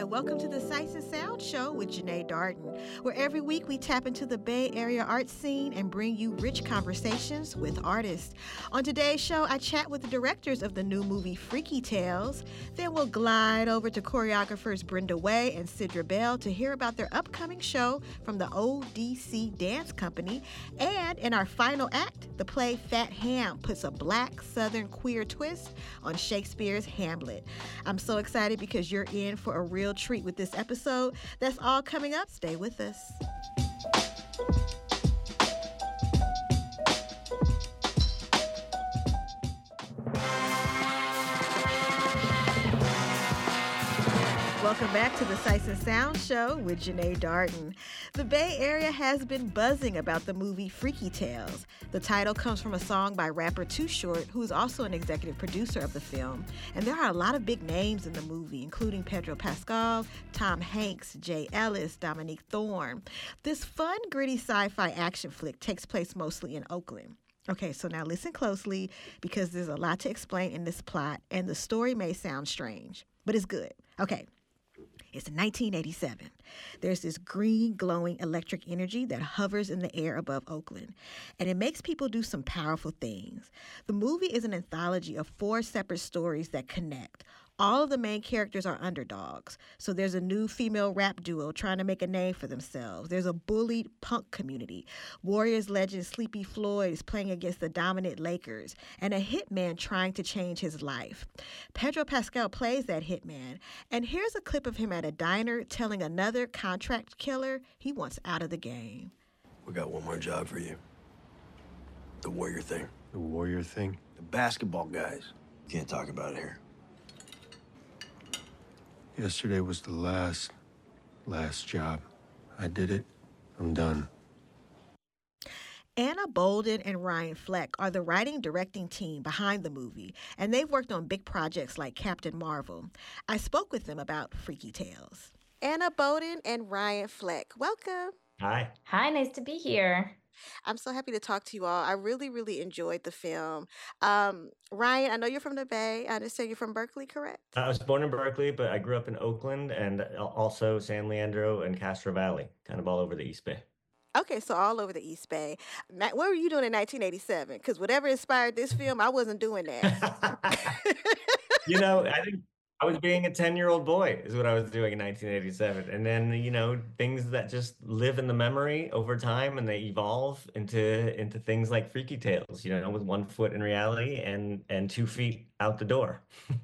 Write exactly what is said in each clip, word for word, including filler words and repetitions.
welcome to the Sights and Sound Show with Janae Darden, where every week we tap into the Bay Area art scene and bring you rich conversations with artists. On today's show, I chat with the directors of the new movie Freaky Tales. Then we'll glide over to choreographers Brenda Way and Sidra Bell to hear about their upcoming show from the O D C Dance Company. And in our final act, the play Fat Ham puts a black Southern queer twist on Shakespeare's Hamlet. I'm so excited because you're in for a real treat with this episode. That's all coming up. Stay with us. Welcome back to the Sights and Sound Show with Janae Darden. The Bay Area has been buzzing about the movie Freaky Tales. The title comes from a song by rapper Too Short, who's also an executive producer of the film. And there are a lot of big names in the movie, including Pedro Pascal, Tom Hanks, Jay Ellis, Dominique Thorne. This fun, gritty sci-fi action flick takes place mostly in Oakland. Okay, so now listen closely because there's a lot to explain in this plot, and the story may sound strange, but it's good. Okay. It's nineteen eighty-seven. There's this green, glowing electric energy that hovers in the air above Oakland, and it makes people do some powerful things. The movie is an anthology of four separate stories that connect. All of the main characters are underdogs. So there's a new female rap duo trying to make a name for themselves. There's a bullied punk community. Warriors legend Sleepy Floyd is playing against the dominant Lakers, and a hitman trying to change his life. Pedro Pascal plays that hitman, and here's a clip of him at a diner telling another contract killer he wants out of the game. We got one more job for you. The warrior thing. The warrior thing? The basketball guys. Can't talk about it here. Yesterday was the last, last job. I did it. I'm done. Anna Bolden and Ryan Fleck are the writing directing team behind the movie, and they've worked on big projects like Captain Marvel. I spoke with them about Freaky Tales. Anna Bolden and Ryan Fleck, welcome. Hi. Hi, nice to be here. I'm so happy to talk to you all. I really, really enjoyed the film. Um, Ryan, I know you're from the Bay. I understand you're from Berkeley, correct? I was born in Berkeley, but I grew up in Oakland and also San Leandro and Castro Valley, kind of all over the East Bay. Okay, so all over the East Bay. What were you doing in nineteen eighty-seven? Because whatever inspired this film, I wasn't doing that. You know, I think I was being a ten-year-old boy is what I was doing in nineteen eighty-seven. And then, you know, things that just live in the memory over time and they evolve into into things like Freaky Tales, you know, with one foot in reality and and two feet out the door.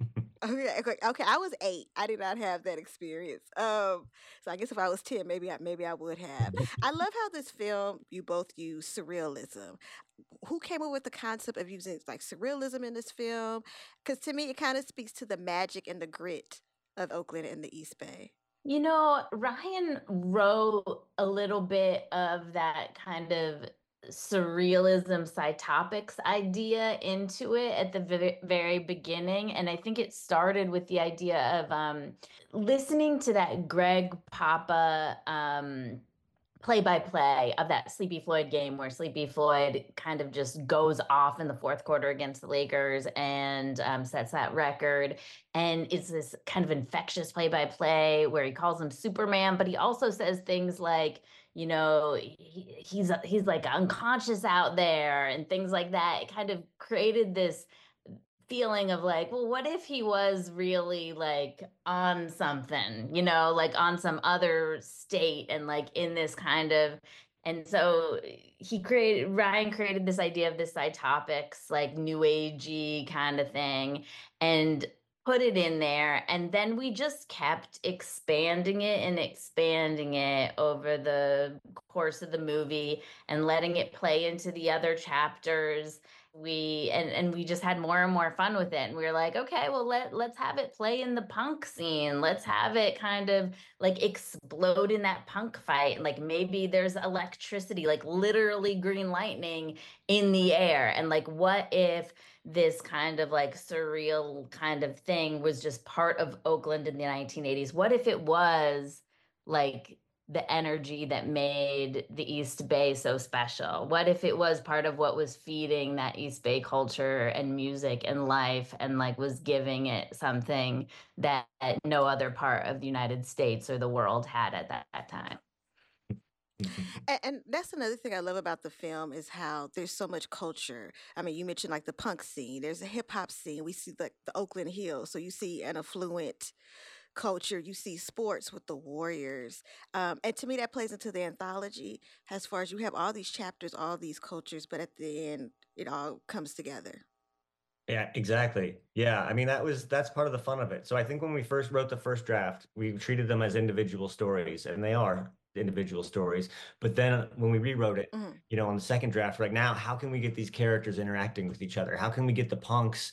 Okay, okay, okay. I was eight. I did not have that experience. Um, so I guess if I was ten, maybe I maybe I would have. I love how this film, you both use surrealism. Who came up with the concept of using like surrealism in this film? Because to me, it kind of speaks to the magic and the grit of Oakland and the East Bay. You know, Ryan wrote a little bit of that kind of surrealism psychopics idea into it at the v- very beginning. And I think it started with the idea of um, listening to that Greg Papa um, play-by-play of that Sleepy Floyd game where Sleepy Floyd kind of just goes off in the fourth quarter against the Lakers and um, sets that record. And it's this kind of infectious play-by-play where he calls him Superman, but he also says things like, you know, he, he's he's like unconscious out there and things like that. It kind of created this feeling of like, well, what if he was really like on something, you know, like on some other state and like in this kind of, and so he created, Ryan created this idea of this side topics, like new agey kind of thing, and put it in there. And then we just kept expanding it and expanding it over the course of the movie and letting it play into the other chapters. We and and we just had more and more fun with it, and we were like, okay, well, let let's have it play in the punk scene. Let's have it kind of like explode in that punk fight. Like maybe there's electricity, like literally green lightning in the air. And like, what if this kind of like surreal kind of thing was just part of Oakland in the nineteen eighties? What if it was like the energy that made the East Bay so special? What if it was part of what was feeding that East Bay culture and music and life and like was giving it something that no other part of the United States or the world had at that, that time? And, and that's another thing I love about the film is how there's so much culture. I mean, you mentioned like the punk scene. There's a hip hop scene. We see like the Oakland Hills, so you see an affluent culture. You see sports with the Warriors, um, and to me, that plays into the anthology. As far as you have all these chapters, all these cultures, but at the end, it all comes together. Yeah, exactly. Yeah, I mean that was that's part of the fun of it. So I think when we first wrote the first draft, we treated them as individual stories, and they are individual stories. But then when we rewrote it, Mhm. you know, on the second draft, like now, how can we get these characters interacting with each other? How can we get the punks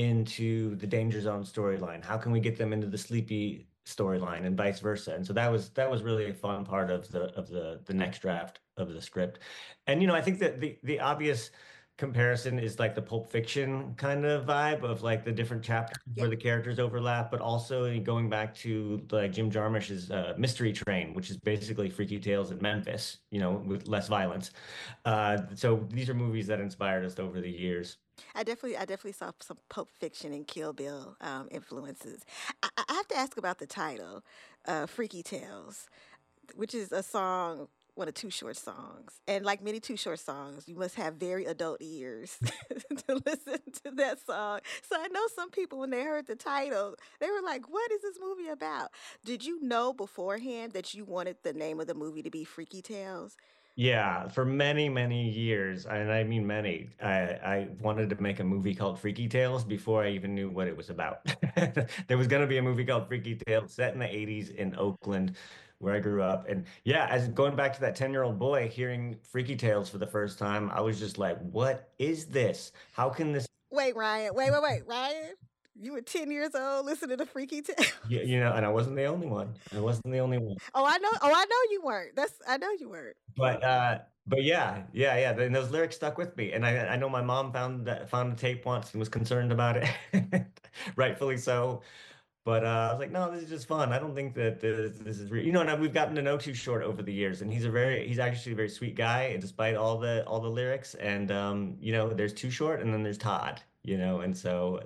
into the Danger Zone storyline? How can we get them into the Sleepy storyline and vice versa? And so that was that was really a fun part of the of the the next draft of the script. And you know, I think that the the obvious comparison is like the Pulp Fiction kind of vibe of like the different chapters Yeah. where the characters overlap, but also going back to like Jim Jarmusch's uh, Mystery Train, which is basically Freaky Tales in Memphis, you know, with less violence. Uh, so these are movies that inspired us over the years. I definitely, I definitely saw some Pulp Fiction and Kill Bill um, influences. I, I have to ask about the title, uh, "Freaky Tales," which is a song, one of Too Short songs. And like many Too Short songs, you must have very adult ears to listen to that song. So I know some people, when they heard the title, they were like, "What is this movie about?" Did you know beforehand that you wanted the name of the movie to be Freaky Tales? Yeah, for many, many years, and I mean many, I, I wanted to make a movie called Freaky Tales before I even knew what it was about. There was going to be a movie called Freaky Tales set in the eighties in Oakland, where I grew up. And yeah, as going back to that ten-year-old boy hearing Freaky Tales for the first time, I was just like, what is this? How can this, Wait, Ryan. Wait, wait, wait, Ryan. You were ten years old listening to Freaky Tales. you, you know, and I wasn't the only one. I wasn't the only one. Oh, I know. Oh, I know you weren't. That's I know you weren't. But uh but yeah, yeah, yeah. And those lyrics stuck with me. And I I know my mom found that found the tape once and was concerned about it. Rightfully so. But uh, I was like, no, this is just fun. I don't think that this, this is real. You know, and we've gotten to know Too Short over the years, and he's a very he's actually a very sweet guy, despite all the all the lyrics. And um, you know, there's Too Short and then there's Todd, you know, and so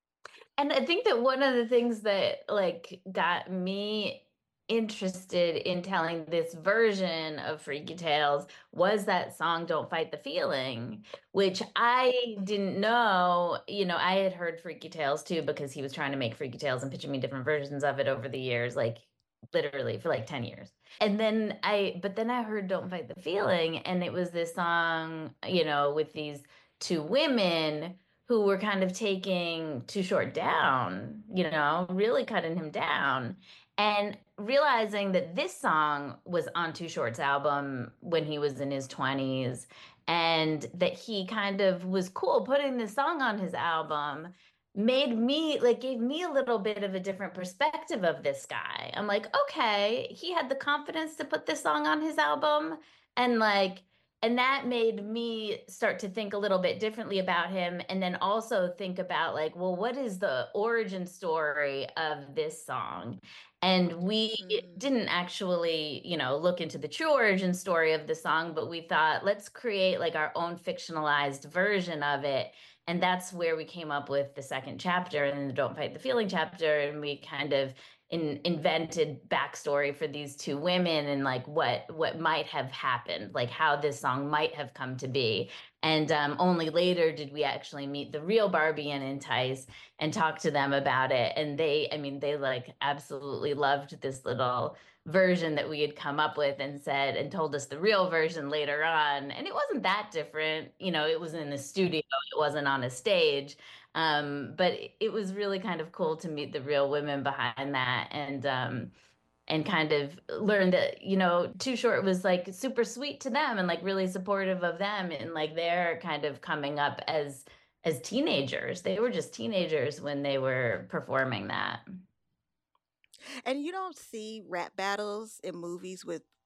And I think that one of the things that like got me interested in telling this version of Freaky Tales was that song Don't Fight the Feeling, which I didn't know. You know, I had heard Freaky Tales too because he was trying to make Freaky Tales and pitching me different versions of it over the years, like literally for like ten years. And then I, but then I heard Don't Fight the Feeling, and it was this song, you know, with these two women who were kind of taking Too Short down, you know, really cutting him down. And realizing that this song was on Too Short's album when he was in his twenties, and that he kind of was cool putting this song on his album made me like gave me a little bit of a different perspective of this guy. I'm like, okay, he had the confidence to put this song on his album, and like and that made me start to think a little bit differently about him, and then also think about like, well, what is the origin story of this song? And we Mm. didn't actually, you know, look into the true origin story of the song, but we thought, let's create like our own fictionalized version of it. And that's where we came up with the second chapter and the Don't Fight the Feeling chapter. And we kind of in, invented backstory for these two women and like what what might have happened, like how this song might have come to be. And um, only later did we actually meet the real Barbie and Entice and talk to them about it. And they, I mean, they like absolutely loved this little version that we had come up with, and said and told us the real version later on. And it wasn't that different, you know, it was in the studio, it wasn't on a stage. Um, but it was really kind of cool to meet the real women behind that, and um, and kind of learn that, you know, Too Short was like super sweet to them and like really supportive of them, and like they're kind of coming up as as teenagers. They were just teenagers when they were performing that. And you don't see rap battles in movies with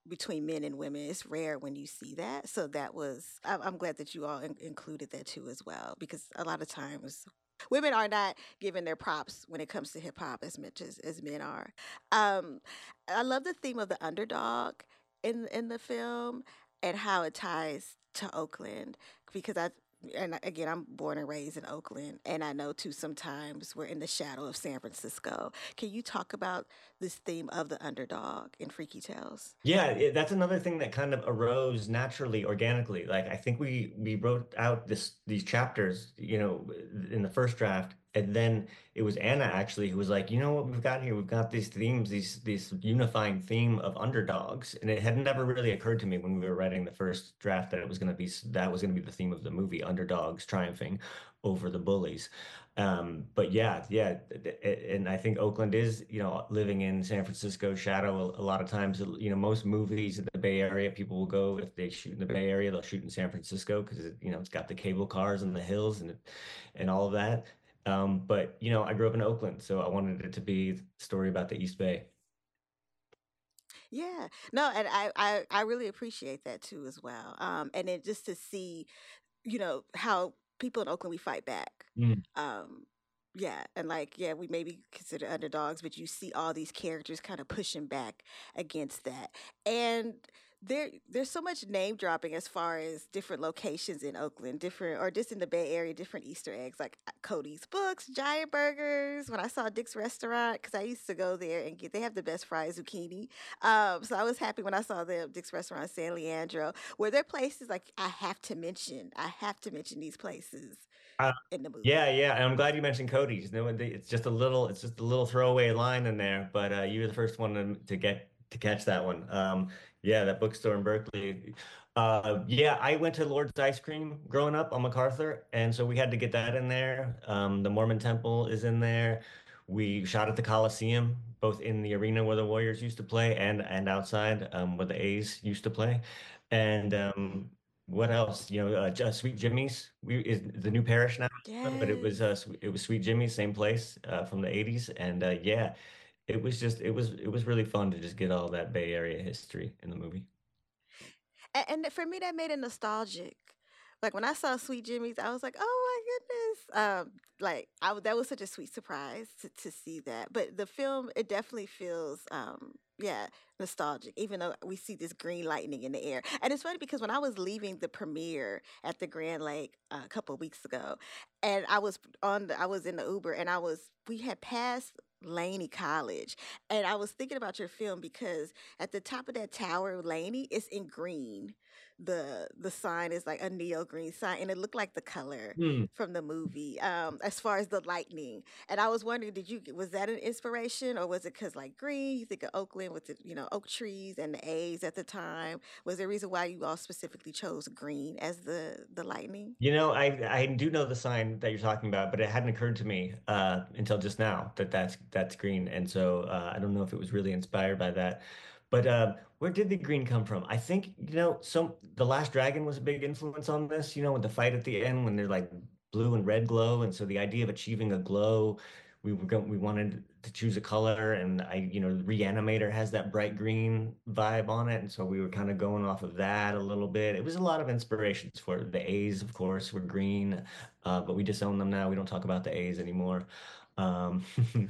between men and women. It's rare when you see that. So that was, I- I'm glad that you all in- included that too as well, because a lot of times women are not given their props when it comes to hip hop as much as, as men are. Um, I love the theme of the underdog in in the film and how it ties to Oakland, because I and again, I'm born and raised in Oakland, and I know too sometimes we're in the shadow of San Francisco. Can you talk about this theme of the underdog in Freaky Tales? Yeah, it, that's another thing that kind of arose naturally, organically. Like I think we we wrote out this these chapters, you know, in the first draft, and then it was Anna actually who was like, you know what we've got here? We've got these themes, these these unifying theme of underdogs, and it had never really occurred to me when we were writing the first draft that it was going to be that was going to be the theme of the movie, underdogs triumphing over the bullies. Um, but yeah, yeah, and I think Oakland is, you know, living in San Francisco shadow a, a lot of times. You know, most movies in the Bay Area, people will go if they shoot in the Bay Area, they'll shoot in San Francisco because you know it's got the cable cars and the hills and and all of that. Um, but you know, I grew up in Oakland, so I wanted it to be a story about the East Bay. Yeah, no, and I, I, I really appreciate that too as well. Um, and then just to see, you know, how people in Oakland we fight back. Mm. Um, yeah, and like yeah, we may be considered underdogs, but you see all these characters kind of pushing back against that, and there there's so much name dropping as far as different locations in Oakland, different or just in the Bay Area, different Easter eggs like uh, Cody's Books, Giant Burgers. When I saw Dick's Restaurant, because I used to go there and get, they have the best fried zucchini. Um, so I was happy when I saw the Dick's Restaurant in San Leandro, where there are places like I have to mention. I have to mention these places Uh, in the movie. yeah, yeah, and I'm glad you mentioned Cody's. No, it's just a little, it's just a little throwaway line in there, but uh, you were the first one to, to get to catch that one. Um, yeah, that bookstore in Berkeley. Uh, yeah, I went to Lord's Ice Cream growing up on MacArthur, and so we had to get that in there. Um, the Mormon Temple is in there. We shot at the Coliseum, both in the arena where the Warriors used to play and and outside um, where the A's used to play. And um, what else? You know, uh, J- Sweet Jimmy's. We is the new parish now, but it was Yes. uh, Swe- it was Sweet Jimmy's, same place uh, from the eighties, and uh, yeah, it was just it was it was really fun to just get all that Bay Area history in the movie. And, and for me, that made it nostalgic. Like when I saw Sweet Jimmy's, I was like, "Oh my goodness!" Um, like I w- that was such a sweet surprise to, to see that. But the film, it definitely feels, um, yeah, nostalgic. Even though we see this green lightning in the air, and it's funny because when I was leaving the premiere at the Grand Lake uh, a couple of weeks ago, and I was on, the, I was in the Uber, and I was, we had passed Laney College, and I was thinking about your film because at the top of that tower, Laney, is in green. The the sign is like a neo green sign, and it looked like the color Hmm. from the movie. Um, as far as the lightning, and I was wondering, did you was that an inspiration, or was it because like green? You think of Oakland with the you know oak trees and the A's at the time. Was there a reason why you all specifically chose green as the the lightning? You know, I I do know the sign that you're talking about, but it hadn't occurred to me uh, until just now that that's that's green, and so uh, I don't know if it was really inspired by that. But uh, where did the green come from? I think, you know, some The Last Dragon was a big influence on this. You know, with the fight at the end when they're like blue and red glow, and so the idea of achieving a glow, we were going, we wanted to choose a color, and I, you know, Reanimator has that bright green vibe on it, and so we were kind of going off of that a little bit. It was a lot of inspirations for it. The A's, of course, were green, uh, but we disown them now. We don't talk about the A's anymore. Um,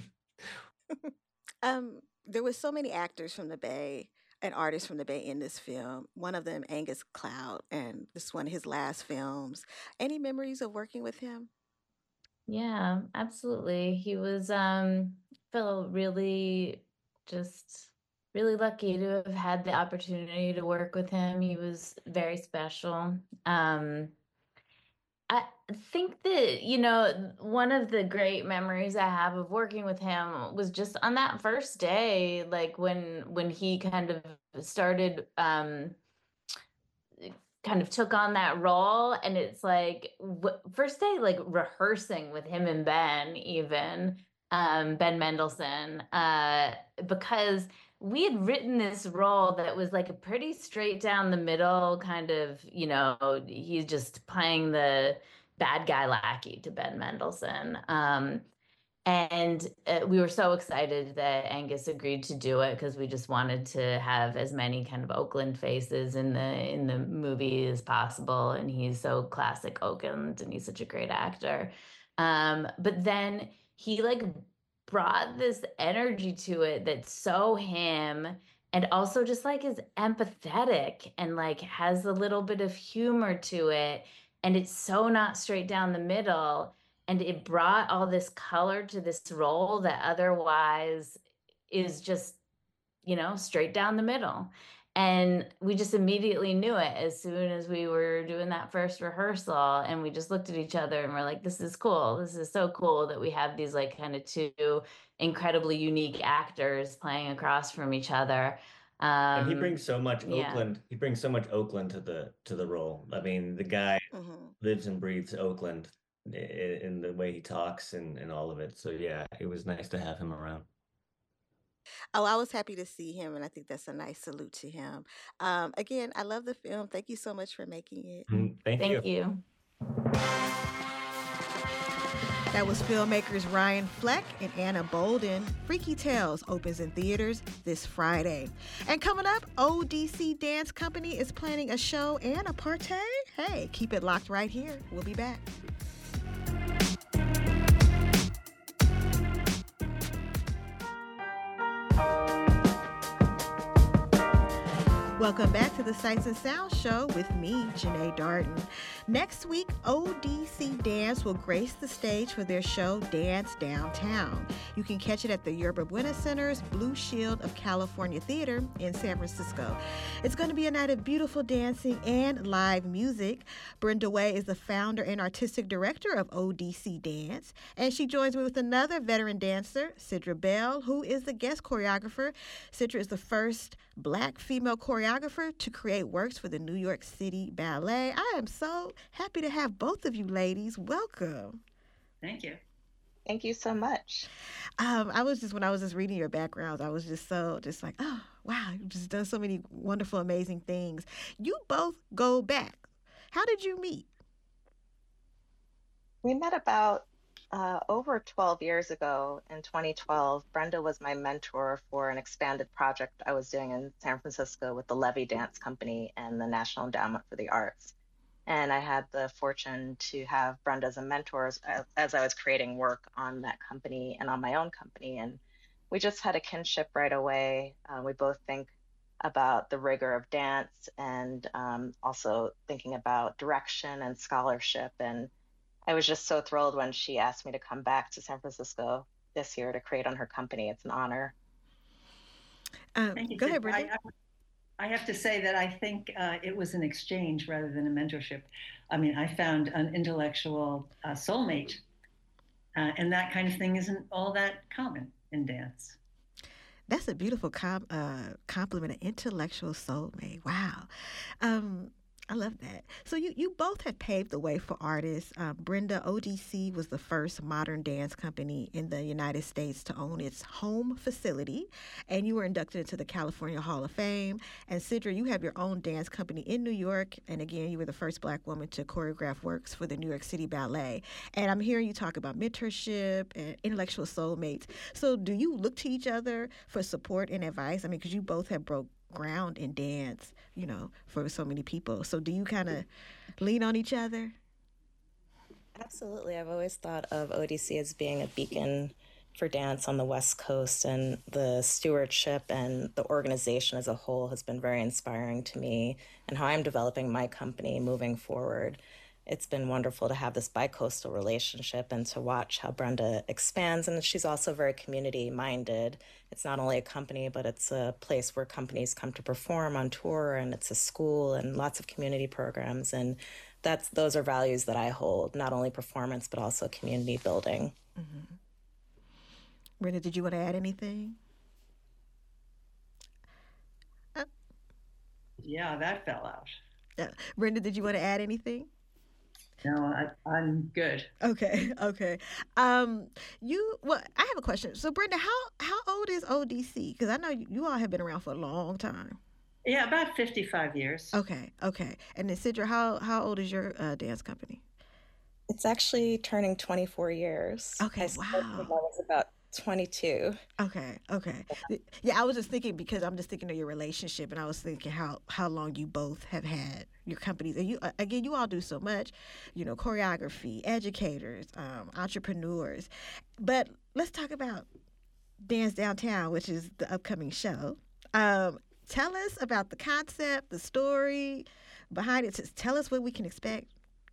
Um, there was so many actors from the Bay and artists from the Bay in this film. One of them, Angus Cloud, and this one of his last films. Any memories of working with him? Yeah, absolutely. He was um felt really just really lucky to have had the opportunity to work with him. He was very special. Um I think that, you know, one of the great memories I have of working with him was just on that first day, like when when he kind of started um kind of took on that role, and it's like w- first day like rehearsing with him and Ben, even um Ben Mendelsohn, uh because we had written this role that was like a pretty straight down the middle kind of, you know, he's just playing the bad guy lackey to Ben Mendelsohn. Um And uh, we were so excited that Angus agreed to do it because we just wanted to have as many kind of Oakland faces in the in the movie as possible. And he's so classic Oakland, and he's such a great actor. Um, but then he like brought this energy to it that's so him, and also just like is empathetic and like has a little bit of humor to it, and it's so not straight down the middle, and it brought all this color to this role that otherwise is just, you know, straight down the middle. And we just immediately knew it as soon as we were doing that first rehearsal, and we just looked at each other and we're like, this is cool. This is so cool that we have these like kind of two incredibly unique actors playing across from each other. And he Um, brings so much yeah. Oakland. He brings so much Oakland to the to the role. I mean, the guy Mm-hmm. lives and breathes Oakland i- i- in the way he talks and and all of it. So yeah, it was nice to have him around. Oh, I was happy to see him, and I think that's a nice salute to him. Um, again, I love the film. Thank you so much for making it. Mm, Thank you. Thank you. That was filmmakers Ryan Fleck and Anna Bolden. Freaky Tales opens in theaters this Friday. And coming up, O D C Dance Company is planning a show and a party. Hey, keep it locked right here. We'll be back. Welcome back to the Sights and Sounds Show with me, Janae Darden. Next week, O D C Dance will grace the stage for their show Dance Downtown. You can catch it at the Yerba Buena Center's Blue Shield of California Theater in San Francisco. It's going to be a night of beautiful dancing and live music. Brenda Way is the founder and artistic director of O D C Dance, and she joins me with another veteran dancer, Sidra Bell, who is the guest choreographer. Sidra is the first Black female choreographer to create works for the New York City Ballet. I am so happy to have both of you ladies. Welcome. Thank you. Thank you so much. Um, I was just, when I was just reading your backgrounds, I was just so, just like, oh, wow, you've just done so many wonderful, amazing things. You both go back. How did you meet? We met about uh, over twelve years ago in twenty twelve. Brenda was my mentor for an expanded project I was doing in San Francisco with the Levy Dance Company and the National Endowment for the Arts. And I had the fortune to have Brenda as a mentor as, as I was creating work on that company and on my own company. And we just had a kinship right away. Uh, we both think about the rigor of dance and um, also thinking about direction and scholarship. And I was just so thrilled when she asked me to come back to San Francisco this year to create on her company. It's an honor. Um, Thank you. go Sid. ahead, Brenda. I, I have to say that I think uh, it was an exchange rather than a mentorship. I mean, I found an intellectual uh, soulmate, uh, and that kind of thing isn't all that common in dance. That's a beautiful com- uh, compliment, an intellectual soulmate. Wow. Um, I love that. So you, you both have paved the way for artists. Um, Brenda, O D C was the first modern dance company in the United States to own its home facility, and you were inducted into the California Hall of Fame. And Sidra, you have your own dance company in New York, and again, you were the first Black woman to choreograph works for the New York City Ballet. And I'm hearing you talk about mentorship and intellectual soulmates. So do you look to each other for support and advice? I mean, because you both have broke ground in dance, you know, for so many people. So do you kind of lean on each other? Absolutely. I've always thought of O D C as being a beacon for dance on the West Coast, and the stewardship and the organization as a whole has been very inspiring to me, and how I'm developing my company moving forward. It's been wonderful to have this bi-coastal relationship and to watch how Brenda expands. And she's also very community-minded. It's not only a company, but it's a place where companies come to perform on tour, and it's a school and lots of community programs. And that's those are values that I hold, not only performance, but also community building. Mm-hmm. Brenda, did you want to add anything? Uh, Yeah, that fell out. uh, Brenda, did you want to add anything? No, I, I'm good. Okay, okay. Um, you well, I have a question. So, Brenda, how how old is O D C? Because I know you, you all have been around for a long time. Yeah, about fifty-five years. Okay, okay. And then Sidra, how how old is your uh, dance company? It's actually turning twenty-four years. Okay, I started when I wow. was about twenty-two. Okay, okay. Y- Yeah, I was just thinking because I'm just thinking of your relationship, and I was thinking how how long you both have had your companies, and you uh, again, you all do so much, you know, choreography, educators, um, entrepreneurs. But let's talk about Dance Downtown, which is the upcoming show. Um, tell us about the concept, the story behind it. Just tell us what we can expect.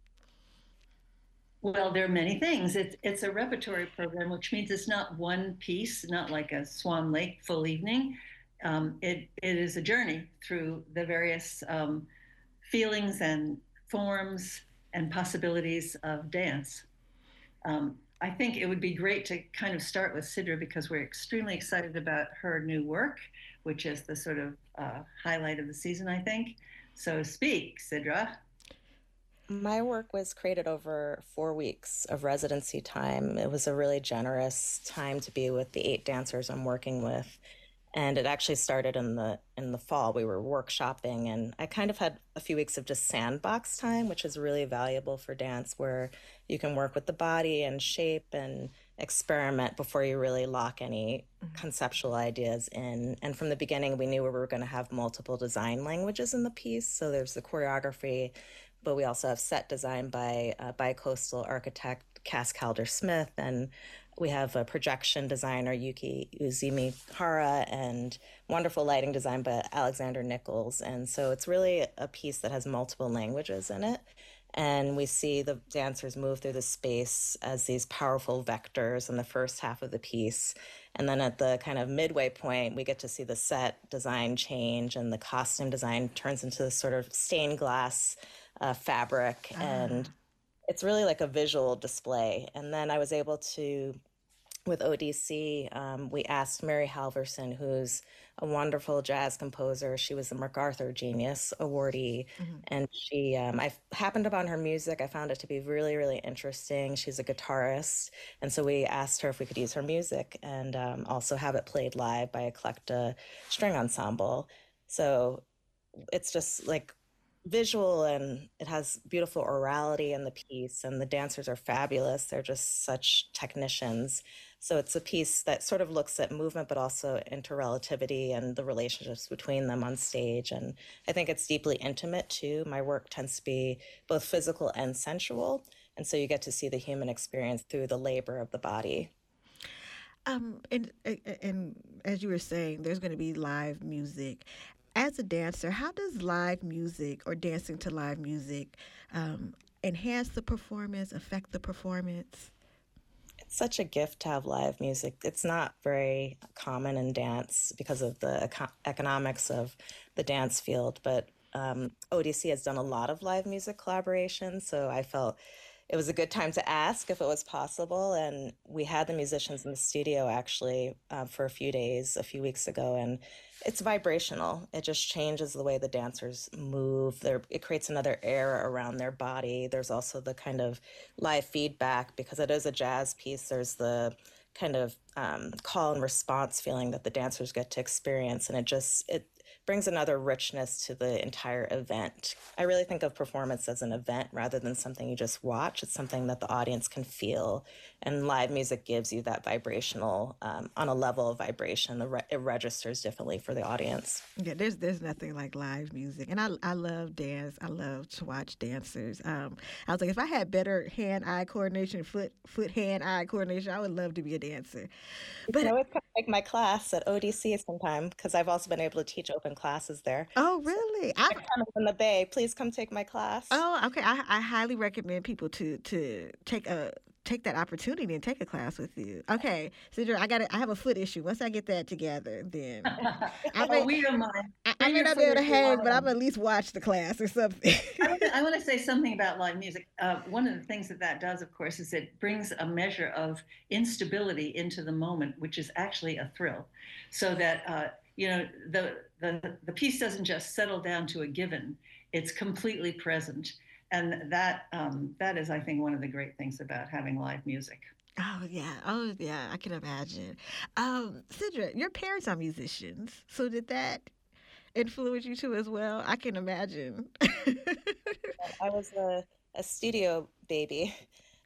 Well, there are many things. It's it's a repertory program, which means it's not one piece, not like a Swan Lake full evening. Um, it it is a journey through the various um, feelings and forms and possibilities of dance. Um, I think it would be great to kind of start with Sidra because we're extremely excited about her new work, which is the sort of uh, highlight of the season, I think. So speak, Sidra. My work was created over four weeks of residency time. It was a really generous time to be with the eight dancers I'm working with. And it actually started in the in the fall. We were workshopping, and I kind of had a few weeks of just sandbox time, which is really valuable for dance, where you can work with the body and shape and experiment before you really lock any conceptual ideas in. And from the beginning, we knew we were going to have multiple design languages in the piece. So there's the choreography, but we also have set design by uh, bi-coastal architect Cass Calder Smith, and we have a projection designer, Yuki Uzumi Hara, and wonderful lighting design by Alexander Nichols. And so it's really a piece that has multiple languages in it. And we see the dancers move through the space as these powerful vectors in the first half of the piece. And then at the kind of midway point, we get to see the set design change, and the costume design turns into this sort of stained glass uh, fabric. Ah. And it's really like a visual display. And then I was able to, with O D C, um, we asked Mary Halverson, who's a wonderful jazz composer. She was the MacArthur Genius Awardee, Mhm. and she, um, I happened upon her music. I found it to be really, really interesting. She's a guitarist, and so we asked her if we could use her music and um, also have it played live by Eclecta String Ensemble. So it's just like visual, and it has beautiful orality in the piece, and the dancers are fabulous. They're just such technicians. So it's a piece that sort of looks at movement, but also interrelativity and the relationships between them on stage. And I think it's deeply intimate too. My work tends to be both physical and sensual. And so you get to see the human experience through the labor of the body. Um, and and as you were saying, there's going to be live music. As a dancer, how does live music or dancing to live music um, enhance the performance, affect the performance? It's such a gift to have live music. It's not very common in dance because of the eco- economics of the dance field, but um, O D C has done a lot of live music collaborations, so I felt it was a good time to ask if it was possible. And we had the musicians in the studio actually uh, for a few days, a few weeks ago, and it's vibrational. It just changes the way the dancers move. There, it creates another air around their body. There's also the kind of live feedback because it is a jazz piece. There's the kind of um, call and response feeling that the dancers get to experience, and it just it brings another richness to the entire event. I really think of performance as an event rather than something you just watch. It's something that the audience can feel, and live music gives you that vibrational, um, on a level of vibration. The re- it registers differently for the audience. Yeah, there's there's nothing like live music, and I I love dance. I love to watch dancers. Um, I was like, if I had better hand-eye coordination, foot foot hand-eye coordination, I would love to be a dancer. You But can always come take my class at O D C sometime because I've also been able to teach open classes there. oh, So really? I next time I'm in the Bay, please come take my class. oh, okay. I I highly recommend people to to take a take that opportunity and take a class with you. Okay, Sidra, I got I have a foot issue. Once I get that together, then I Oh, may we don't mind. I, I Bring may your not be foot able to if you hang, want but I'm to. at least watch the class or something. I want to, I want to say something about live music. Uh, one of the things that that does, of course, is it brings a measure of instability into the moment, which is actually a thrill. So that uh, you know the the the piece doesn't just settle down to a given; it's completely present, and that um, that is, I think, one of the great things about having live music. Oh yeah, oh yeah, I can imagine. Um, Sidra, your parents are musicians, so did that influence you too as well? I can imagine. I was a, a studio baby.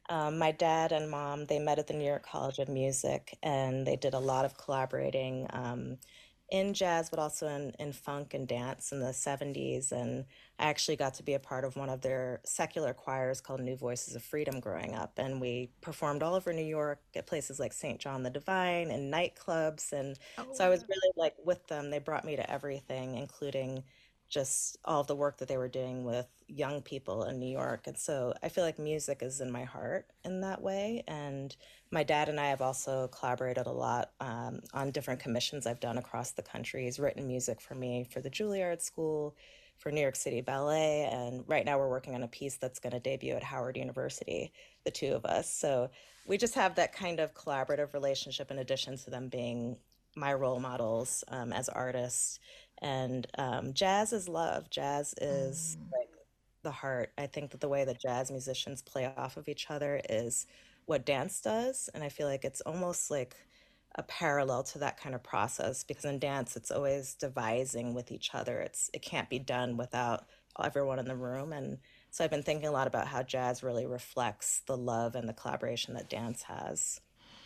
Um, my dad and mom, they met at the New York College of Music, and they did a lot of collaborating um, in jazz, but also in, in funk and dance in the seventies. And I actually got to be a part of one of their secular choirs called New Voices of Freedom growing up. And we performed all over New York at places like Saint John the Divine and nightclubs. And Oh, so I was wow. really like with them. They brought me to everything, including just all of the work that they were doing with young people in New York. And so I feel like music is in my heart in that way. And my dad and I have also collaborated a lot um, on different commissions I've done across the country. He's written music for me for the Juilliard School, for New York City Ballet. And right now we're working on a piece that's going to debut at Howard University, the two of us. So we just have that kind of collaborative relationship in addition to them being my role models um, as artists. And um, jazz is love. Jazz is Mm. like the heart. I think that the way that jazz musicians play off of each other is what dance does. And I feel like it's almost like a parallel to that kind of process because in dance it's always devising with each other. It's it can't be done without everyone in the room. And so I've been thinking a lot about how jazz really reflects the love and the collaboration that dance has.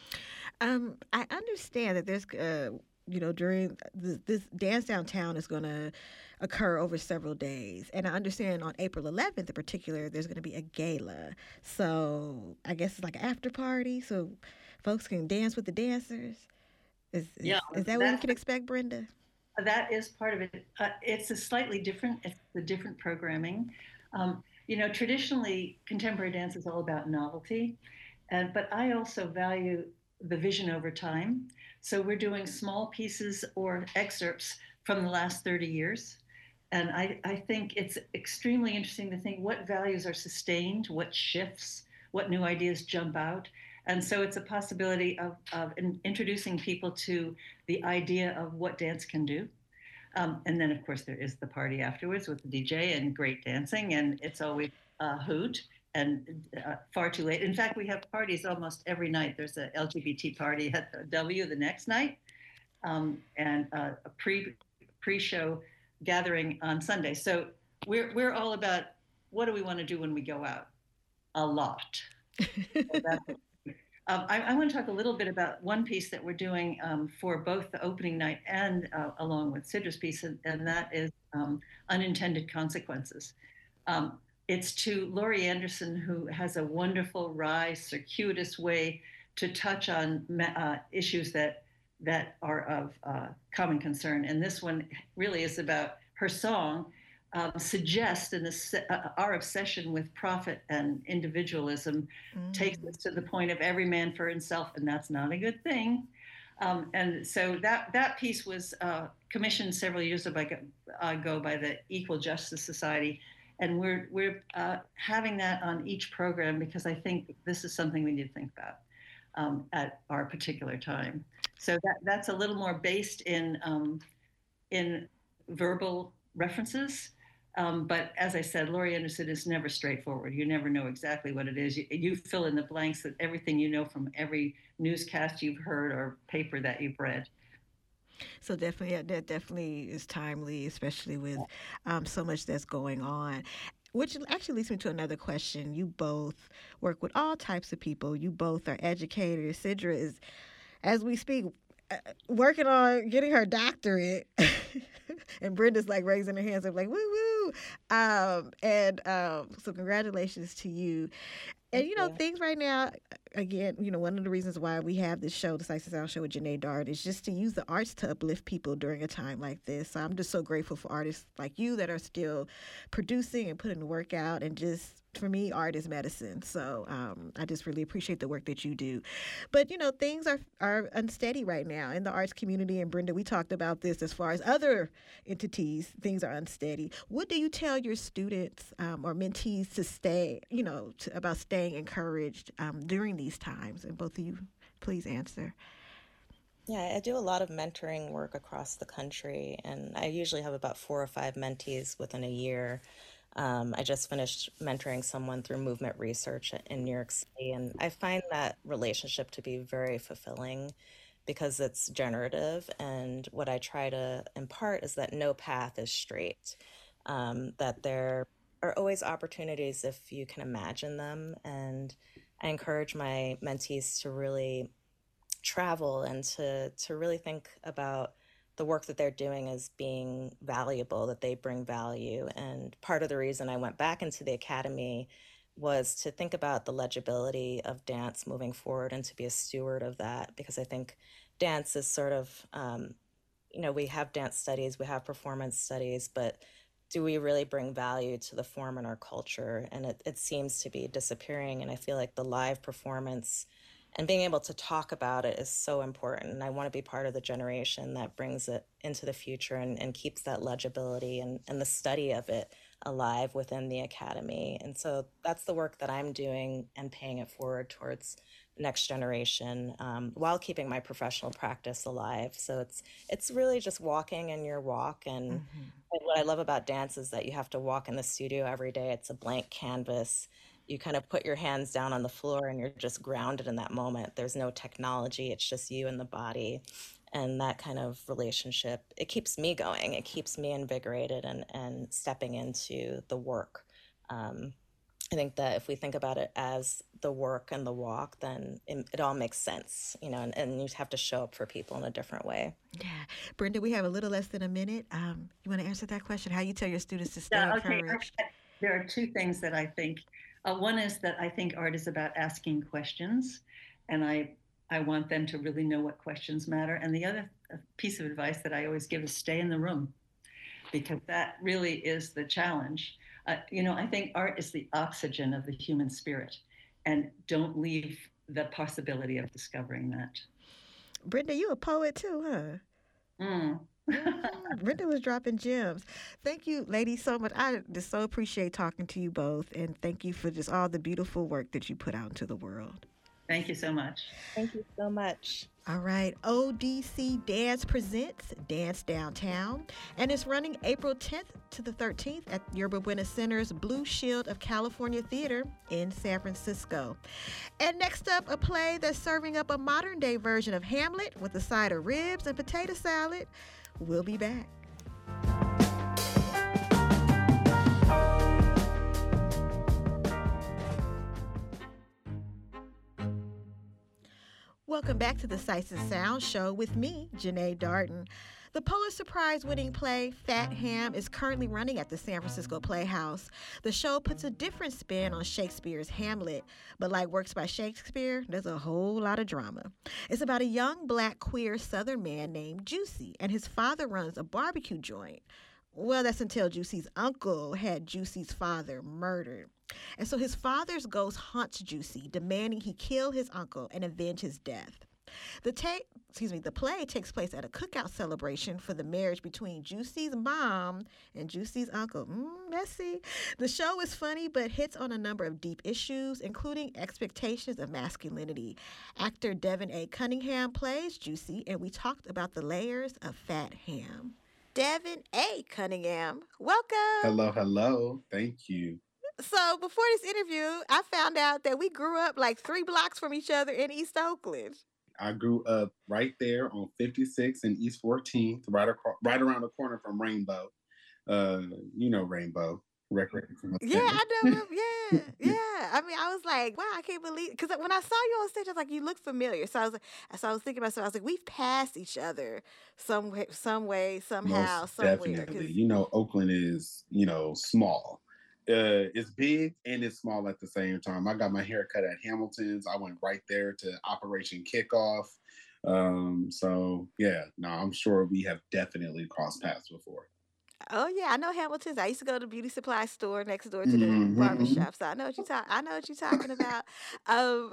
Um, I understand that there's, uh, you know, during this, this dance downtown is going to occur over several days, and I understand on April eleventh in particular, there's going to be a gala. So I guess it's like an after party, so folks can dance with the dancers. Is is, Yeah, is that what we that's can expect, Brenda? that is part of it. Uh, it's a slightly different, it's the different programming. Um, you know, traditionally, contemporary dance is all about novelty, and but I also value the vision over time. So we're doing small pieces or excerpts from the last thirty years. And I, I think it's extremely interesting to think what values are sustained, what shifts, what new ideas jump out. And so it's a possibility of, of in, introducing people to the idea of what dance can do. Um, and then, of course, there is the party afterwards with the D J and great dancing, and it's always a hoot and uh, far too late. In fact, we have parties almost every night. There's a L G B T party at the W the next night, um, and uh, a pre pre show gathering on Sunday. So we're we're all about what do we want to do when we go out? A lot. So that's um, I, I want to talk a little bit about one piece that we're doing um, for both the opening night and uh, along with Sidra's piece, and, and that is um, unintended consequences. Um, it's to Laurie Anderson, who has a wonderful, wry, circuitous way to touch on uh, issues that that are of uh, common concern. And this one really is about her song um, suggests in this, uh, our obsession with profit and individualism mm. takes us to the point of every man for himself, and that's not a good thing. Um, and so that that piece was uh, commissioned several years ago by the Equal Justice Society, and we're we're uh, having that on each program because I think this is something we need to think about um, at our particular time. So that that's a little more based in um, in verbal references. Um, but as I said, Laurie Anderson is never straightforward. You never know exactly what it is. You, you fill in the blanks with everything you know from every newscast you've heard or paper that you've read. So definitely, yeah, that definitely is timely, especially with um, so much that's going on. Which actually leads me to another question. You both work with all types of people. You both are educators. Sidra is, as we speak, uh, working on getting her doctorate. And Brenda's like raising her hands up like, woo woo. Um, and um, so congratulations to you. And, you know, things right now, again, you know, one of the reasons why we have this show, the Sights and Sound Show with Janae Dart, is just to use the arts to uplift people during a time like this. So I'm just so grateful for artists like you that are still producing and putting the work out. And just, for me, art is medicine. So um, I just really appreciate the work that you do. But, you know, things are, are unsteady right now in the arts community. And Brenda, we talked about this as far as other entities, things are unsteady. What do you tell your students um, or mentees to stay, you know, to, about staying encouraged um, during these times? And both of you, please answer. Yeah, I do a lot of mentoring work across the country, and I usually have about four or five mentees within a year. Um, I just finished mentoring someone through movement research in New York City, and I find that relationship to be very fulfilling because it's generative. And what I try to impart is that no path is straight, um, that there are always opportunities if you can imagine them. And I encourage my mentees to really travel and to to really think about the work that they're doing as being valuable, that they bring value. And part of the reason I went back into the academy was to think about the legibility of dance moving forward and to be a steward of that, because I think dance is sort of, um, you know, we have dance studies, we have performance studies, but do we really bring value to the form in our culture? And it, it seems to be disappearing. And I feel like the live performance and being able to talk about it is so important. And I want to be part of the generation that brings it into the future and, and keeps that legibility and, and the study of it alive within the academy. And so that's the work that I'm doing and paying it forward towards the next generation, um, while keeping my professional practice alive. So it's it's really just walking in your walk. And Mm-hmm. what I love about dance is that you have to walk in the studio every day. It's a blank canvas. You kind of put your hands down on the floor and you're just grounded in that moment. There's no technology. It's just you and the body. And that kind of relationship, it keeps me going. It keeps me invigorated and, and stepping into the work. Um, I think that if we think about it as the work and the walk, then it, it all makes sense, you know, and, and you have to show up for people in a different way. Yeah. Brenda, we have a little less than a minute. Um, you want to answer that question? How you tell your students to stay Yeah, okay. encouraged? I, there are two things that I think. Uh, one is that I think art is about asking questions, and I I want them to really know what questions matter. And the other piece of advice that I always give is stay in the room, because that really is the challenge. Uh, you know, I think art is the oxygen of the human spirit, and don't leave the possibility of discovering that. Brenda, you a poet too, huh? Mm. Mhm. Brenda was dropping gems. Thank you, ladies, so much. I just so appreciate talking to you both, and thank you for just all the beautiful work that you put out into the world. Thank you so much. Thank you so much. All right, O D C Dance presents Dance Downtown, and it's running April tenth to the thirteenth at Yerba Buena Center's Blue Shield of California Theater in San Francisco. And next up, a play that's serving up a modern-day version of Hamlet with a side of ribs and potato salad. We'll be back. Welcome back to the Sights and Sound Show with me, Janae Darden. The Pulitzer Prize-winning play Fat Ham is currently running at the San Francisco Playhouse. The show puts a different spin on Shakespeare's Hamlet, but like works by Shakespeare, there's a whole lot of drama. It's about a young black queer Southern man named Juicy, and his father runs a barbecue joint. Well, that's until Juicy's uncle had Juicy's father murdered. And so his father's ghost haunts Juicy, demanding he kill his uncle and avenge his death. The ta- excuse me, the play takes place at a cookout celebration for the marriage between Juicy's mom and Juicy's uncle. Mm, messy. The show is funny, but hits on a number of deep issues, including expectations of masculinity. Actor Devin A. Cunningham plays Juicy, and we talked about the layers of Fat Ham. Devin A. Cunningham, welcome. Hello, hello. Thank you. So before this interview, I found out that we grew up like three blocks from each other in East Oakland. I grew up right there on fifty-six and East fourteenth, right across, right around the corner from Rainbow. Uh, you know Rainbow. Recreational Yeah, center. I know. Yeah, yeah. I mean, I was like, wow, I can't believe, because when I saw you on stage, I was like, you look familiar. So I was like, so I was thinking about myself, I was like, we've passed each other some way, some way, somehow, Most somewhere. definitely. 'cause- You know, Oakland is, you know, small. Uh, it's big and it's small at the same time. I got my hair cut at Hamilton's. I went right there to Operation Kickoff. Um, so yeah, no, I'm sure we have definitely crossed paths before. Oh yeah, I know Hamilton's. I used to go to the beauty supply store next door to the Mhm. barbershop. So I know what you talk. I know what you're talking about. Um,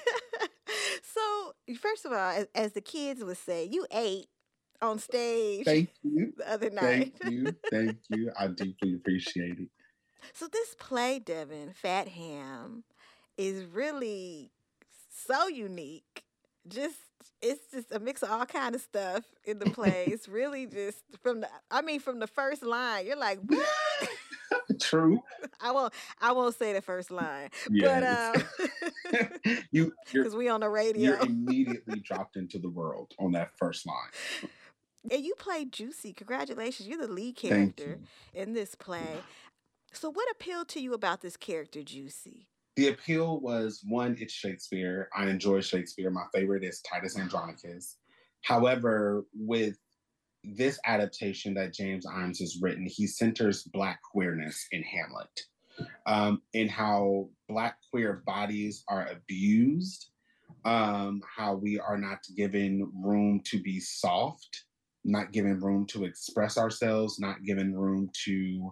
so first of all, as, as the kids would say, you ate on stage Thank you. the other night. Thank you. Thank you. I deeply appreciate it. So this play, Devin, Fat Ham, is really so unique. Just it's just a mix of all kind of stuff in the play. It's really just from the I mean from the first line, you're like, what? True. I won't I won't say the first line. Yeah, But um you you're, because we on the radio. you're immediately dropped into the world on that first line. And you play Juicy. Congratulations. You're the lead Thank character you. in this play. So what appealed to you about this character, Juicy? The appeal was, one, it's Shakespeare. I enjoy Shakespeare. My favorite is Titus Andronicus. However, with this adaptation that James Imes has written, he centers Black queerness in Hamlet, um, in how Black queer bodies are abused, um, how we are not given room to be soft, not given room to express ourselves, not given room to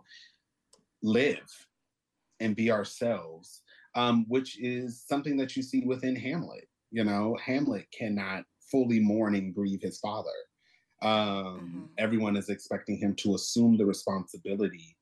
live and be ourselves, um, which is something that you see within Hamlet. You know, Hamlet cannot fully mourn and grieve his father. Um, mm-hmm. Everyone is expecting him to assume the responsibility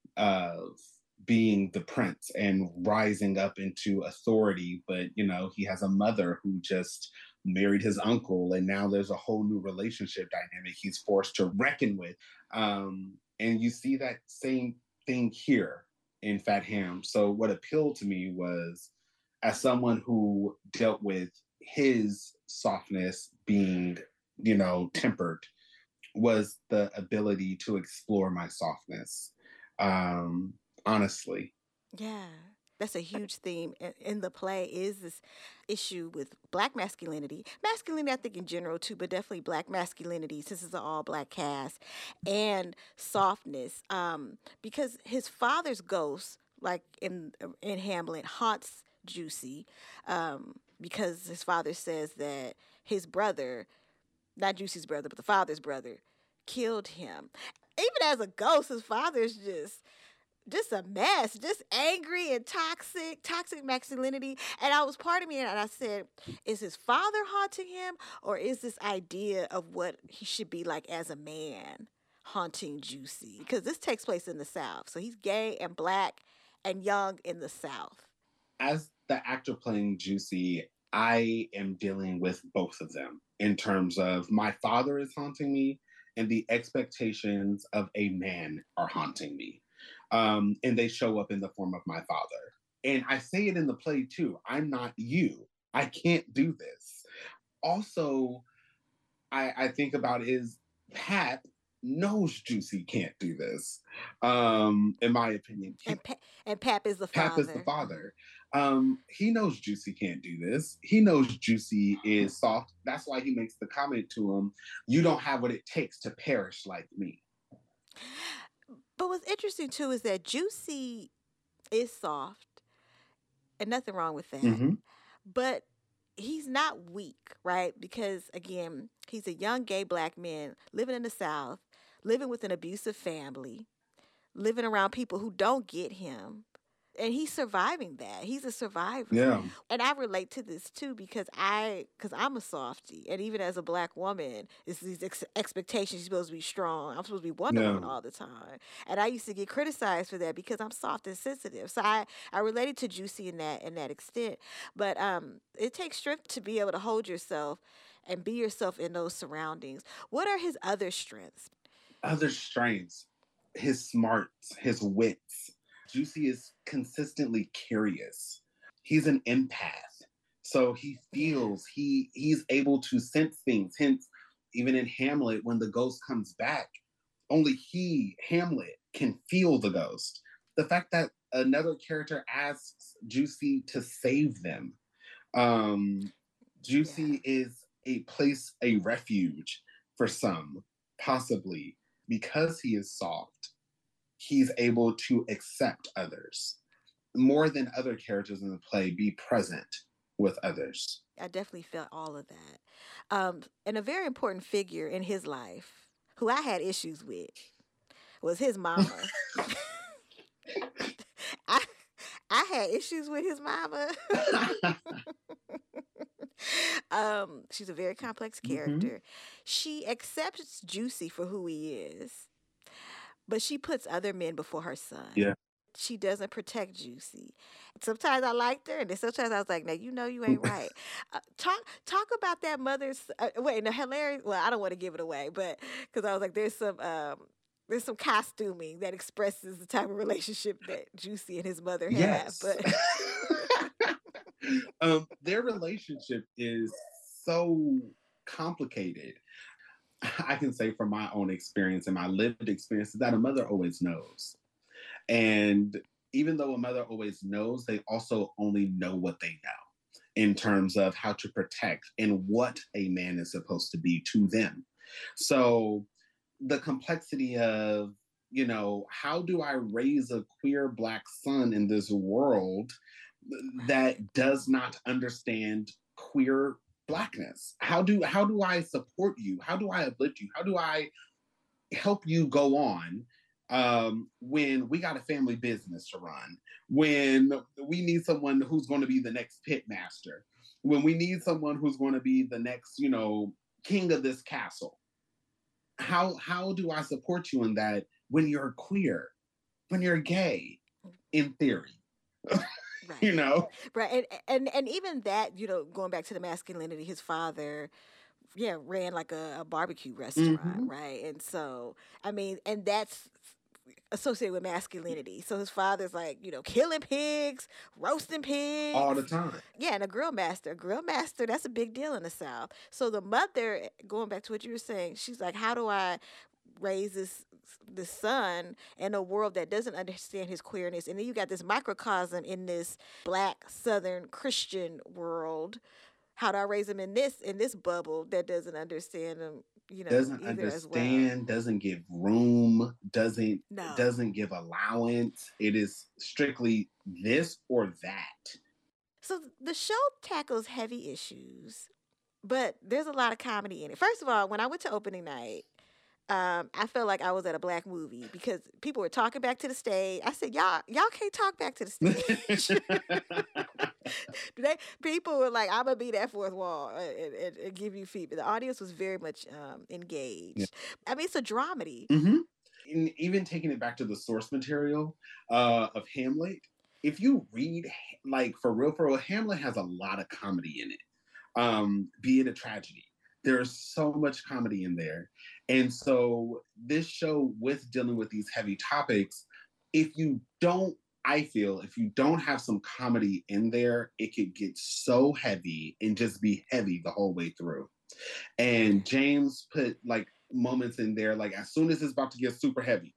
of being the prince and rising up into authority. But, you know, he has a mother who just married his uncle, and now there's a whole new relationship dynamic he's forced to reckon with. Um, and you see that same thing here in Fat Ham. So what appealed to me was, as someone who dealt with his softness being, you know, tempered, was the ability to explore my softness, um, honestly. Yeah, that's a huge theme in, in the play, is this issue with Black masculinity. Masculinity, I think, in general, too, but definitely Black masculinity, since it's an all-Black cast, and softness. Um, because his father's ghost, like in, in Hamlet, haunts Juicy, um, because his father says that his brother, not Juicy's brother, but the father's brother, killed him. Even as a ghost, his father's just... just a mess, just angry and toxic, toxic masculinity. And I was part of me, and I said, is his father haunting him, or is this idea of what he should be like as a man haunting Juicy? Because this takes place in the South. So he's gay and Black and young in the South. As the actor playing Juicy, I am dealing with both of them in terms of my father is haunting me and the expectations of a man are haunting me. Um, and they show up in the form of my father. And I say it in the play too. I'm not you. I can't do this. Also, I, I think about is Pap knows Juicy can't do this, um, in my opinion. And, pa- and Pap is the Pap father. is the father. Um, he knows Juicy can't do this. He knows Juicy is soft. That's why he makes the comment to him, you don't have what it takes to perish like me. But what's interesting, too, is that Juicy is soft, and nothing wrong with that. Mm-hmm. But he's not weak, right? Because, again, he's a young gay Black man living in the South, living with an abusive family, living around people who don't get him. And he's surviving that. He's a survivor. Yeah. And I relate to this, too, because I, because I'm a softie. And even as a Black woman, it's these ex- expectations. You're supposed to be strong. I'm supposed to be Wonder yeah. Woman all the time. And I used to get criticized for that because I'm soft and sensitive. So I, I related to Juicy in that, in that extent. But um, it takes strength to be able to hold yourself and be yourself in those surroundings. What are his other strengths? Other strengths. His smarts, his wits. Juicy is consistently curious. He's an empath. So he feels, he he's able to sense things. Hence, even in Hamlet, when the ghost comes back, only he, Hamlet, can feel the ghost. The fact that another character asks Juicy to save them. Um, Juicy yeah. is a place, a refuge for some, possibly, because he is soft. He's able to accept others more than other characters in the play, be present with others. I definitely felt all of that. Um, and a very important figure in his life, who I had issues with, was his mama. I I had issues with his mama. um, she's a very complex character. Mm-hmm. She accepts Juicy for who he is. But she puts other men before her son. Yeah. She doesn't protect Juicy. Sometimes I liked her, and then sometimes I was like, "Now you know you ain't right." uh, talk talk about that mother's. Uh, wait, no, hilarious. Well, I don't want to give it away, but because I was like, "There's some um, there's some costuming that expresses the type of relationship that Juicy and his mother have." Yes. But um, their relationship is so complicated. I can say from my own experience and my lived experience that a mother always knows. And even though a mother always knows, they also only know what they know in terms of how to protect and what a man is supposed to be to them. So the complexity of, you know, how do I raise a queer Black son in this world that does not understand queer Blackness? How do how do I support you? How do I uplift you? How do I help you go on um, when we got a family business to run? When we need someone who's going to be the next pit master? When we need someone who's going to be the next, you know, king of this castle? How how do I support you in that when you're queer, when you're gay, in theory? Right. You know, right, and, and and even that, you know, going back to the masculinity, his father, yeah, ran like a, a barbecue restaurant, Mhm. right? And so, I mean, and that's associated with masculinity. So his father's like, you know, killing pigs, roasting pigs, all the time. yeah, and a grill master. A grill master, that's a big deal in the South. So the mother, going back to what you were saying, she's like, how do I raise this this son in a world that doesn't understand his queerness? And then you got this microcosm in this Black Southern Christian world. How do I raise him in this in this bubble that doesn't understand him, you know, Doesn't either as well? understand, doesn't give room, doesn't No. doesn't give allowance. It is strictly this or that. So the show tackles heavy issues, but there's a lot of comedy in it. First of all, when I went to opening night, um, I felt like I was at a Black movie because people were talking back to the stage. I said, "Y'all, y'all can't talk back to the stage." they people were like, "I'm gonna be that fourth wall and, and, and give you feedback." The audience was very much um, engaged. Yeah. I mean, it's a dramedy. Mm-hmm. And even taking it back to the source material uh, of Hamlet, if you read, like, for real, for real, Hamlet has a lot of comedy in it, um, be it a tragedy. There's so much comedy in there. And so this show, with dealing with these heavy topics, if you don't, I feel, if you don't have some comedy in there, it could get so heavy and just be heavy the whole way through. And James put, like, moments in there, like, as soon as it's about to get super heavy,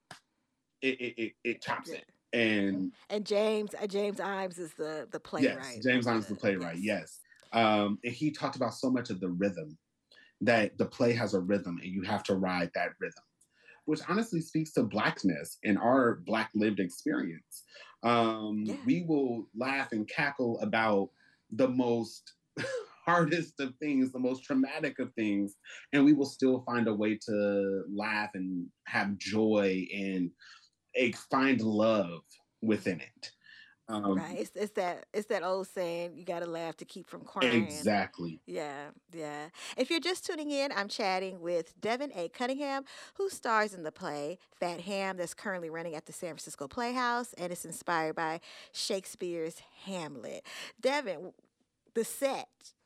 it it, it, it chops it. And and James uh, James Imes is the the playwright. Yes, James Imes is the playwright. Yes, yes. Um, and he talked about so much of the rhythm, that the play has a rhythm and you have to ride that rhythm, which honestly speaks to Blackness and our Black lived experience. Um, yeah. We will laugh and cackle about the most hardest of things, the most traumatic of things, and we will still find a way to laugh and have joy and uh, find love within it. Um, right, it's, it's that it's that old saying, you gotta laugh to keep from crying. Exactly. Yeah, yeah. If you're just tuning in, I'm chatting with Devin A. Cunningham, who stars in the play Fat Ham, that's currently running at the San Francisco Playhouse, and it's inspired by Shakespeare's Hamlet. Devin, the set.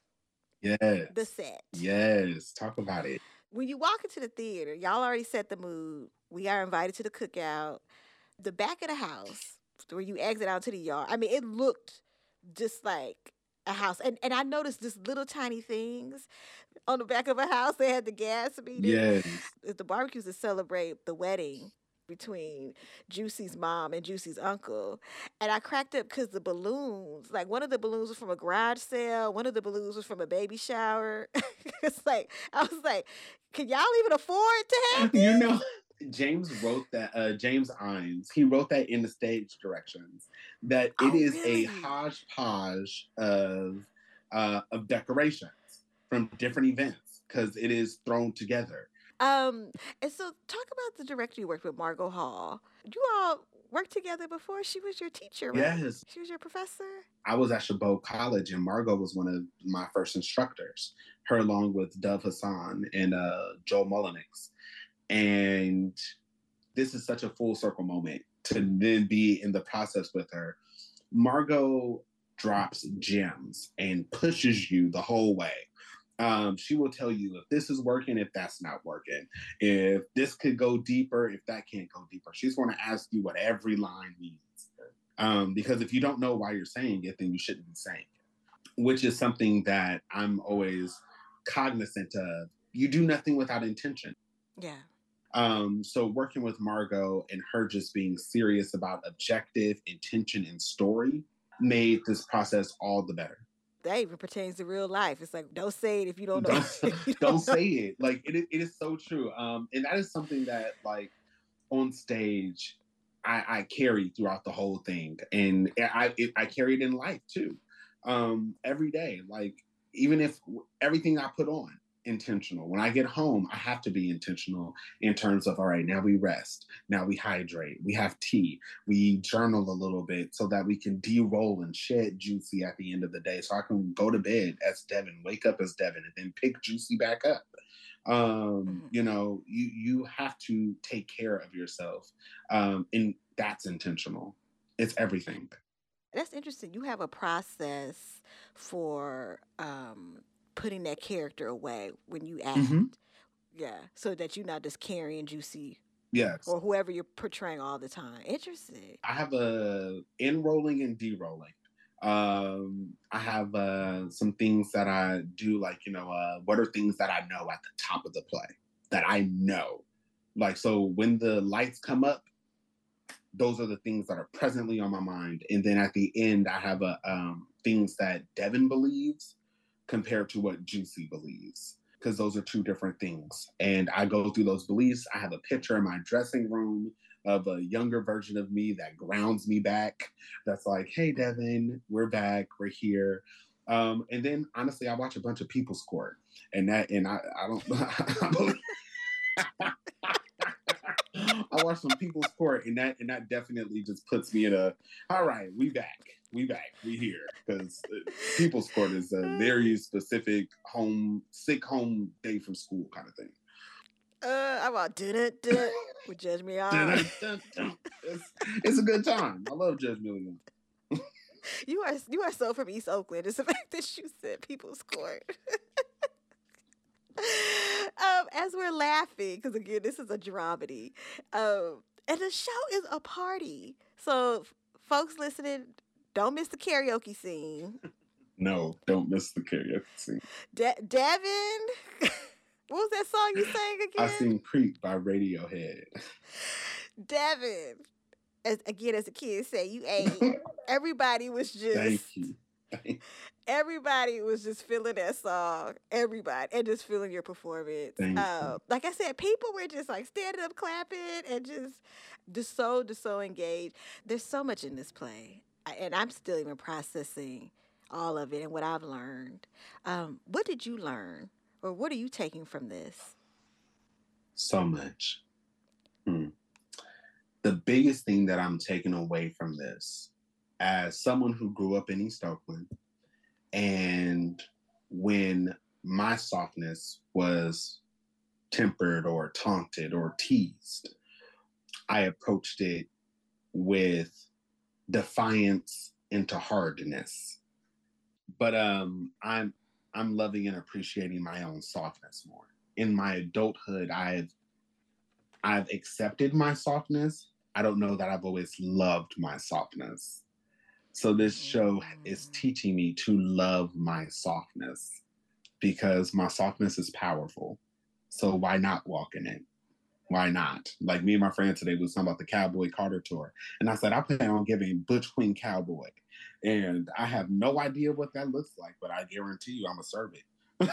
Yes. The set. Yes. Talk about it. When you walk into the theater, y'all already set the mood. We are invited to the cookout. The back of the house, where you exit out to the yard. I mean, it looked just like a house. And and I noticed this little tiny things on the back of a house. They had the gas meter. Yes. The barbecues to celebrate the wedding between Juicy's mom and Juicy's uncle. And I cracked up because the balloons, like one of the balloons was from a garage sale. One of the balloons was from a baby shower. It's like, I was like, can y'all even afford to have this? You know, James wrote that, uh, James Imes, he wrote that in the stage directions, that it oh, is really? a hodgepodge of, uh, of decorations from different events, because it is thrown together. Um, and so talk about the director you worked with, Margot Hall. You all worked together before. She was your teacher, right? Yes. She was your professor? I was at Chabot College, and Margot was one of my first instructors, her along with Dove Hassan and uh, Joel Mullenix. And this is such a full circle moment to then be in the process with her. Margot drops gems and pushes you the whole way. Um, she will tell you if this is working, if that's not working, if this could go deeper, if that can't go deeper. She's going to ask you what every line means. Um, because if you don't know why you're saying it, then you shouldn't be saying it, which is something that I'm always cognizant of. You do nothing without intention. Yeah. Um, so working with Margot and her just being serious about objective, intention, and story made this process all the better. That even pertains to real life. It's like, don't say it if you don't know. Don't, you don't, don't say it. Like, it, is- it is so true. Um, and that is something that, like, on stage, I, I carry throughout the whole thing. And I, it, I carry it in life, too. Um, every day. Like, even if everything I put on, intentional. When I get home, I have to be intentional in terms of, all right, now we rest, now we hydrate, we have tea, we journal a little bit so that we can de-roll and shed Juicy at the end of the day, so I can go to bed as Devin, wake up as Devin, and then pick Juicy back up. Um, you know, you you have to take care of yourself, um, and that's intentional. It's everything. That's interesting. You have a process for um, putting that character away when you act. Mhm. Yeah, so that you're not just carrying Juicy Yes. or whoever you're portraying all the time. Interesting. I have a enrolling and derolling. Um, I have uh, some things that I do, like, you know, uh, what are things that I know at the top of the play that I know? Like, so when the lights come up, those are the things that are presently on my mind. And then at the end, I have a um, things that Devin believes compared to what Juicy believes, because those are two different things. And I go through those beliefs. I have a picture in my dressing room of a younger version of me that grounds me back. That's like, hey, Devin, we're back, we're here. Um, and then honestly, I watch a bunch of People's Court, and that, and I, I don't, I believe, I watch some People's Court, and that, and that definitely just puts me in a, all right, we back, we back, we here, because People's Court is a very specific home, sick home day from school kind of thing. Uh, I'm about did it, did it with Judge Millon. Dun, dun, dun. It's, it's a good time. I love Judge Millon. You are you are so from East Oakland. It's the fact that you said People's Court. um, as we're laughing, because again, this is a dramedy, um, and the show is a party. So, f- folks listening, don't miss the karaoke scene. No, don't miss the karaoke scene. De- Devin, what was that song you sang again? I sing Creep by Radiohead. Devin, as again as the kids say, you ate. Everybody was just. Thank you. Thank Everybody was just feeling that song. Everybody. And just feeling your performance. Thank Uh, you. like I said, people were just like standing up, clapping, and just, just so, just so engaged. There's so much in this play. I, and I'm still even processing all of it and what I've learned. Um, what did you learn? Or what are you taking from this? So much. Hmm. The biggest thing that I'm taking away from this, as someone who grew up in East Oakland, and when my softness was tempered or taunted or teased, I approached it with defiance into hardness. But um, I'm I'm loving and appreciating my own softness more. In my adulthood, I've I've accepted my softness. I don't know that I've always loved my softness. So this show is teaching me to love my softness, because my softness is powerful. So why not walk in it? Why not? Like, me and my friend today was talking about the Cowboy Carter tour. And I said, I plan on giving Butch Queen Cowboy. And I have no idea what that looks like, but I guarantee you I'm going to serve it.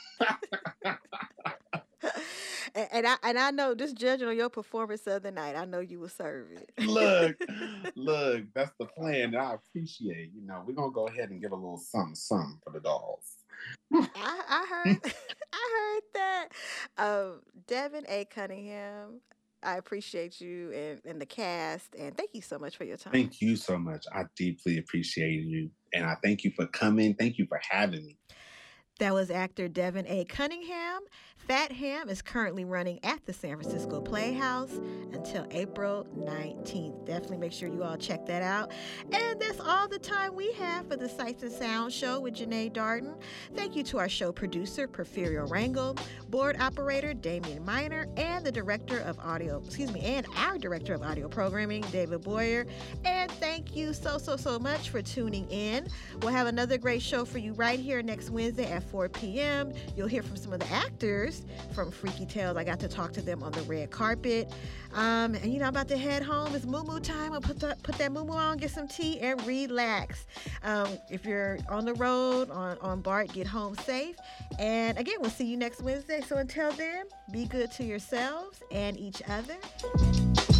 and, and I and I know, just judging on your performance the other night, I know you will serve it. Look, look, that's the plan that I appreciate. You know, we're going to go ahead and give a little something, something for the dolls. I, I heard I heard that. Um, Devin A. Cunningham, I appreciate you and, and the cast, and thank you so much for your time. Thank you so much. I deeply appreciate you, and I thank you for coming. Thank you for having me. That was actor Devin A. Cunningham. Fat Ham is currently running at the San Francisco Playhouse until April nineteenth. Definitely make sure you all check that out. And that's all the time we have for the Sights and Sound Show with Janae Darden. Thank you to our show producer, Porfirio Rangel, board operator, Damian Miner, and the director of audio, excuse me, and our director of audio programming, David Boyer. And thank you so, so, so much for tuning in. We'll have another great show for you right here next Wednesday at four p.m. You'll hear from some of the actors from Freaky Tales. I got to talk to them on the red carpet. Um, and, you know, I'm about to head home. It's moo-moo time. I'll put, the, put that moo-moo on, get some tea, and relax. Um, if you're on the road, on, on BART, get home safe. And, again, we'll see you next Wednesday. So until then, be good to yourselves and each other.